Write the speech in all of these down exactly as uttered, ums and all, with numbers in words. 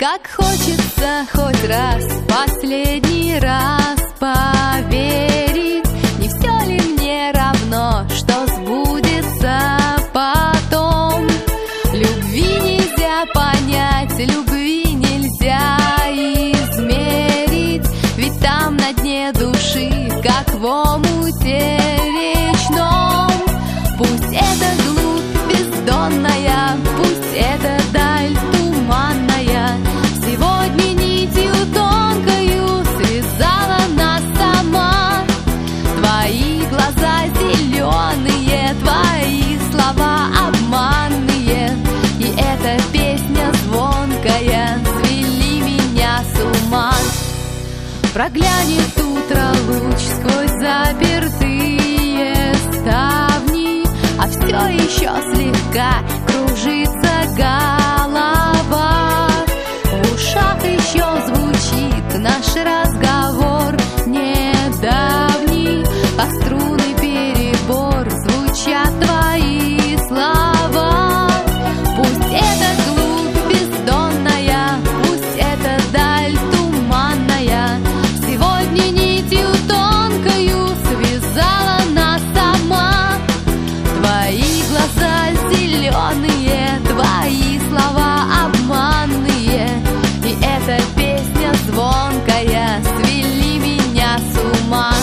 Как хочется хоть раз, последний раз поверить, не все ли мне равно, что сбудется потом. Любви нельзя понять, любви нельзя измерить, ведь там на дне души, как в омуте речном. Пусть это глубь бездонная, пусть это даль туманная, сегодня нитью тонкою связала нас сама. Твои глаза зеленые, твои слова обманные, и эта песня звонкая свели меня с ума. Проглянет утро луч сквозь запертые ставни, а все еще слегка кружится голова. В ушах еще звучит наш разговор недавний, как струны перебор звучат твои слова. Пусть это глубь бездонная, пусть это даль туманная, сегодня нитью тонкою связала нас сама. Твои глаза зеленые, твои слова обманные, и эта песня звонкая свели меня с ума.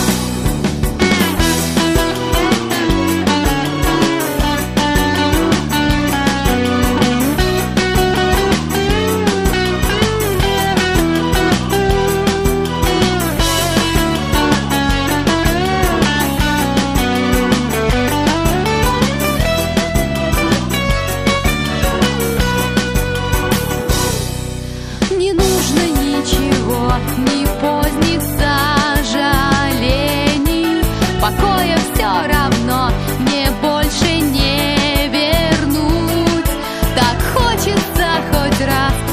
Не нужно ничего, ни поздних сожалений, покоя все равно мне больше не вернуть. Так хочется хоть раз